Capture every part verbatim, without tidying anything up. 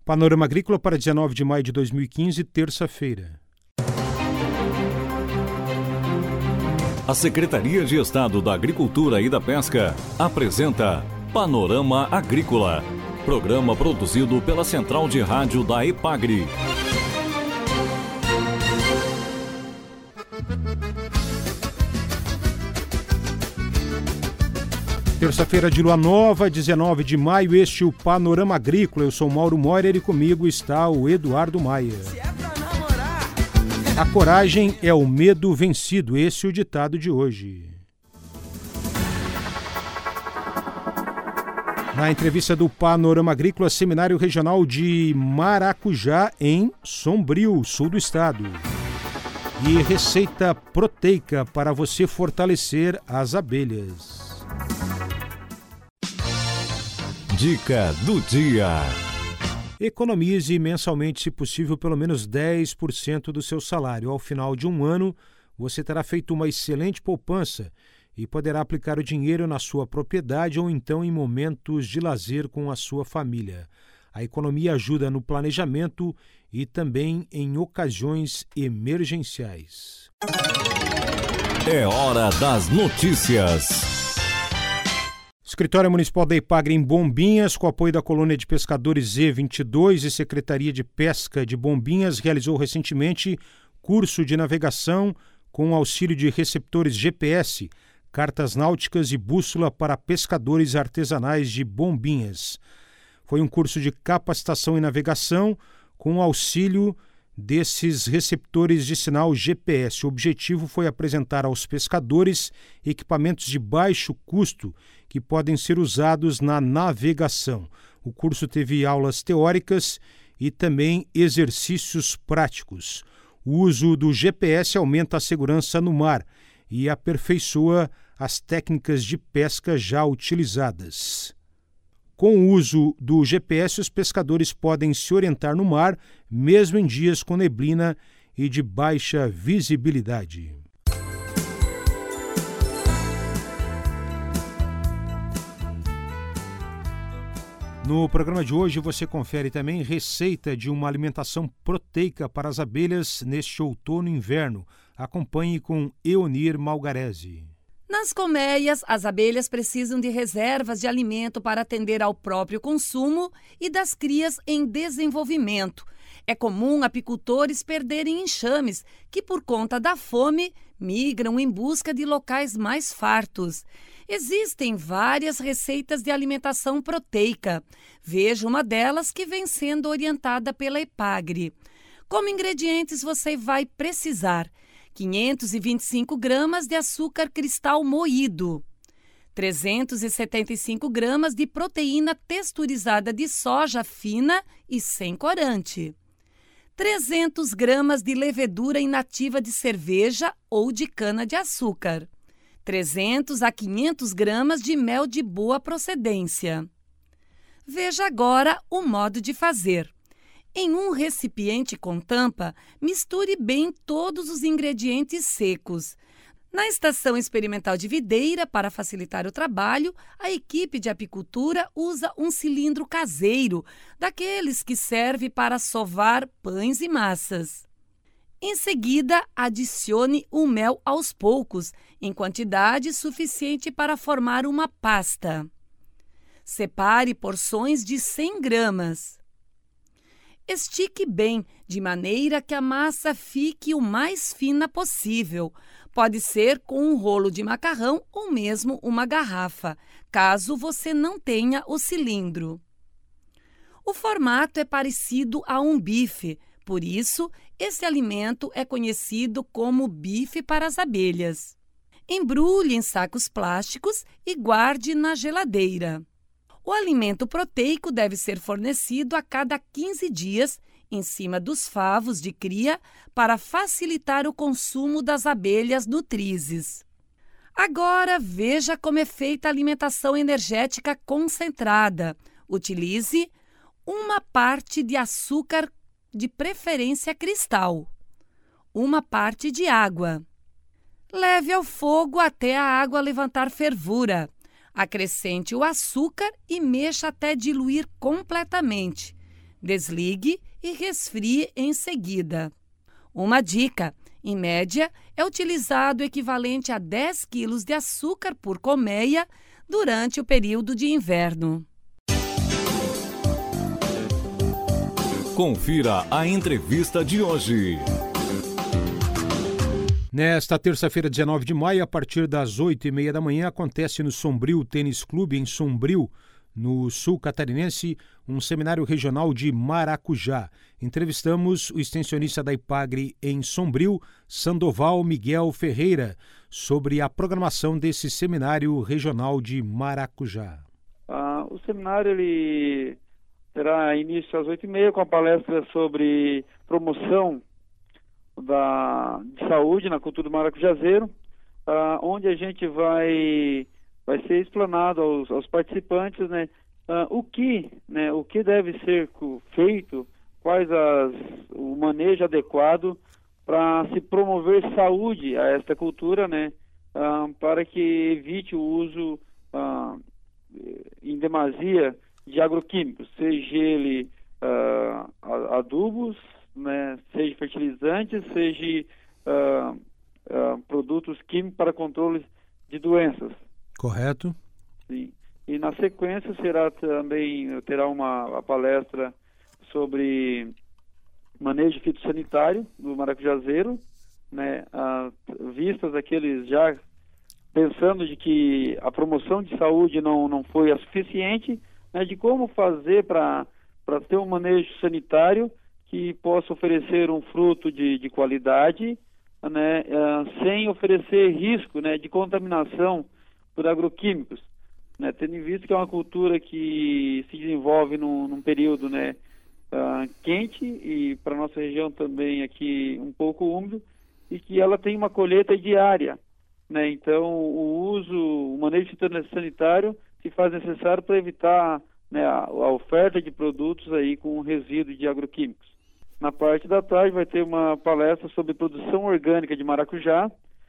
Panorama Agrícola para dezenove de maio de dois mil e quinze, terça-feira. A Secretaria de Estado da Agricultura e da Pesca apresenta Panorama Agrícola, programa produzido pela Central de Rádio da EPAGRE. Terça-feira de lua nova, dezenove de maio, este é o Panorama Agrícola. Eu sou Mauro Moirer e comigo está o Eduardo Maia. A coragem é o medo vencido, esse é o ditado de hoje. Na entrevista do Panorama Agrícola, Seminário Regional de Maracujá, em Sombrio, sul do estado. E receita proteica para você fortalecer as abelhas. Dica do dia. Economize mensalmente, se possível, pelo menos dez por cento do seu salário. Ao final de um ano, você terá feito uma excelente poupança e poderá aplicar o dinheiro na sua propriedade ou então em momentos de lazer com a sua família. A economia ajuda no planejamento e também em ocasiões emergenciais. É hora das notícias. Escritório Municipal da EPAGRE em Bombinhas, com apoio da Colônia de Pescadores Z vinte e dois e Secretaria de Pesca de Bombinhas, realizou recentemente curso de navegação com auxílio de receptores G P S, cartas náuticas e bússola para pescadores artesanais de Bombinhas. Foi um curso de capacitação em navegação com auxílio desses receptores de sinal G P S. O objetivo foi apresentar aos pescadores equipamentos de baixo custo que podem ser usados na navegação. O curso teve aulas teóricas e também exercícios práticos. O uso do G P S aumenta a segurança no mar e aperfeiçoa as técnicas de pesca já utilizadas. Com o uso do G P S, os pescadores podem se orientar no mar, mesmo em dias com neblina e de baixa visibilidade. No programa de hoje você confere também receita de uma alimentação proteica para as abelhas neste outono e inverno. Acompanhe com Eonir Malgarese. Nas colmeias, as abelhas precisam de reservas de alimento para atender ao próprio consumo e das crias em desenvolvimento. É comum apicultores perderem enxames que, por conta da fome, migram em busca de locais mais fartos. Existem várias receitas de alimentação proteica. Veja uma delas que vem sendo orientada pela EPAGRE. Como ingredientes você vai precisar: quinhentos e vinte e cinco gramas de açúcar cristal moído, trezentos e setenta e cinco gramas de proteína texturizada de soja fina e sem corante, trezentos gramas de levedura inativa de cerveja ou de cana-de-açúcar, trezentos a quinhentos gramas de mel de boa procedência. Veja agora o modo de fazer. Em um recipiente com tampa, misture bem todos os ingredientes secos. Na estação experimental de videira, para facilitar o trabalho, a equipe de apicultura usa um cilindro caseiro, daqueles que serve para sovar pães e massas. Em seguida, adicione o mel aos poucos, em quantidade suficiente para formar uma pasta. Separe porções de cem gramas. Estique bem, de maneira que a massa fique o mais fina possível. Pode ser com um rolo de macarrão ou mesmo uma garrafa, caso você não tenha o cilindro. O formato é parecido a um bife, por isso, esse alimento é conhecido como bife para as abelhas. Embrulhe em sacos plásticos e guarde na geladeira. O alimento proteico deve ser fornecido a cada quinze dias, em cima dos favos de cria, para facilitar o consumo das abelhas nutrizes. Agora, veja como é feita a alimentação energética concentrada. Utilize uma parte de açúcar, de preferência cristal, uma parte de água. Leve ao fogo até a água levantar fervura. Acrescente o açúcar e mexa até diluir completamente. Desligue e resfrie em seguida. Uma dica: em média, é utilizado o equivalente a dez quilos de açúcar por colmeia durante o período de inverno. Confira a entrevista de hoje. Nesta terça-feira, dezenove de maio, a partir das oito e meia da manhã, acontece no Sombrio Tênis Clube, em Sombrio, no sul catarinense, um seminário regional de maracujá. Entrevistamos o extensionista da IPAGRE em Sombrio, Sandoval Miguel Ferreira, sobre a programação desse seminário regional de maracujá. Ah, o seminário ele terá início às oito e meia com a palestra sobre promoção da, de saúde na cultura do maracujazeiro, ah, onde a gente vai... vai ser explanado aos, aos participantes, né, uh, o que, né, o que deve ser feito, quais as, o manejo adequado para se promover saúde a esta cultura, né, uh, para que evite o uso uh, em demasia de agroquímicos, seja ele uh, adubos, né, seja fertilizantes, seja uh, uh, produtos químicos para controle de doenças. Correto. Sim. E na sequência será também, terá uma, uma palestra sobre manejo fitossanitário do maracujazeiro, né, a, vistas aqueles já pensando de que a promoção de saúde não, não foi a suficiente, né, de como fazer para para ter um manejo sanitário que possa oferecer um fruto de, de qualidade, né, uh, sem oferecer risco, né, de contaminação por agroquímicos, né, tendo em vista que é uma cultura que se desenvolve num, num período, né, uh, quente e para nossa região também aqui um pouco úmido, e que ela tem uma colheita diária, né, então o uso, o manejo sanitário se faz necessário para evitar, né, a, a oferta de produtos aí com resíduo de agroquímicos. Na parte da tarde vai ter uma palestra sobre produção orgânica de maracujá,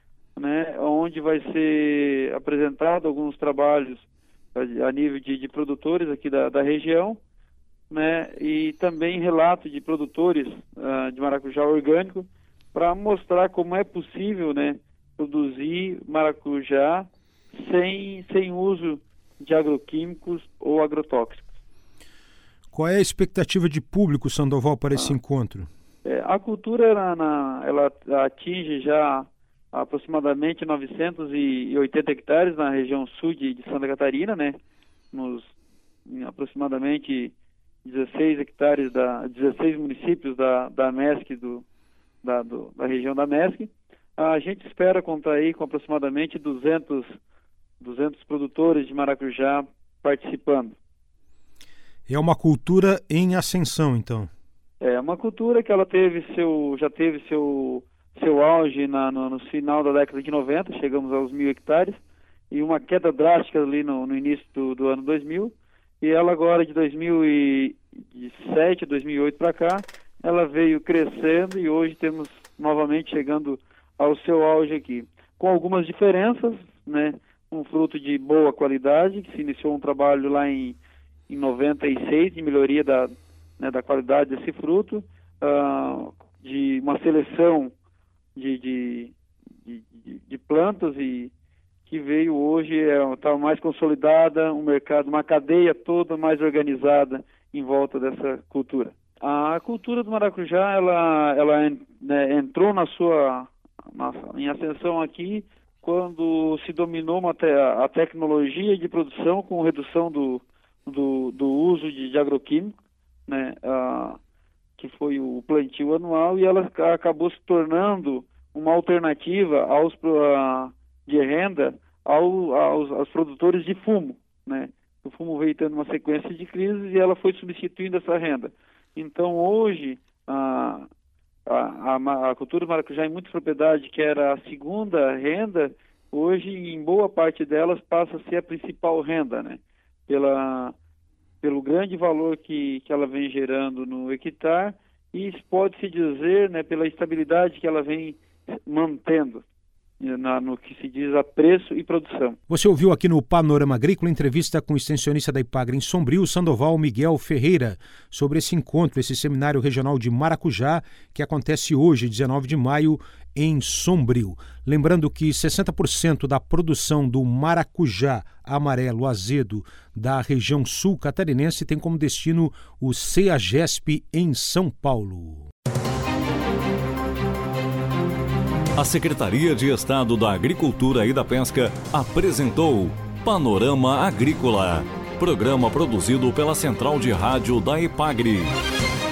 né, onde vai ser apresentado alguns trabalhos a, a nível de, de produtores aqui da, da região, né, e também relato de produtores uh, de maracujá orgânico para mostrar como é possível, né, produzir maracujá sem, sem uso de agroquímicos ou agrotóxicos. Qual é a expectativa de público, Sandoval, para esse ah, encontro? É, a cultura na, na, ela atinge já aproximadamente novecentos e oitenta hectares na região sul de, de Santa Catarina, né? Nos em aproximadamente dezesseis hectares da dezesseis municípios da da MESC do da, do, da região da MESC. A gente espera contar aí com aproximadamente duzentos produtores de maracujá participando. É uma cultura em ascensão, então. É uma cultura que ela teve seu já teve seu seu auge na, no, no final da década de noventa, chegamos aos mil hectares, e uma queda drástica ali no, no início do, do ano dois mil, e ela agora de dois mil e sete, dois mil e oito para cá, ela veio crescendo e hoje temos novamente chegando ao seu auge aqui, com algumas diferenças, né, um fruto de boa qualidade, que se iniciou um trabalho lá em, em noventa e seis, de melhoria da, né, da qualidade desse fruto, uh, de uma seleção De, de, de, de plantas e que veio hoje, está é, mais consolidada, um mercado, uma cadeia toda mais organizada em volta dessa cultura. A cultura do maracujá, ela, ela né, entrou na sua, na, em ascensão aqui quando se dominou uma te, a tecnologia de produção com redução do, do, do uso de, de agroquímico, né, a, que foi o plantio anual, e ela acabou se tornando uma alternativa aos, uh, de renda ao, aos, aos produtores de fumo, né? O fumo veio tendo uma sequência de crises e ela foi substituindo essa renda. Então, hoje, uh, a, a, a cultura do maracujá em muitas propriedades, que era a segunda renda, hoje, em boa parte delas, passa a ser a principal renda, né? Pela... pelo grande valor que, que ela vem gerando no hectare, e pode-se dizer, né, pela estabilidade que ela vem mantendo. na, no que se diz a preço e produção. Você ouviu aqui no Panorama Agrícola entrevista com o extensionista da Ipagre em Sombrio, Sandoval Miguel Ferreira, sobre esse encontro, esse seminário regional de maracujá, que acontece hoje, dezenove de maio, em Sombrio. Lembrando que sessenta por cento da produção do maracujá amarelo azedo da região sul catarinense tem como destino o CEAGESP em São Paulo. A Secretaria de Estado da Agricultura e da Pesca apresentou Panorama Agrícola, programa produzido pela Central de Rádio da Ipagre.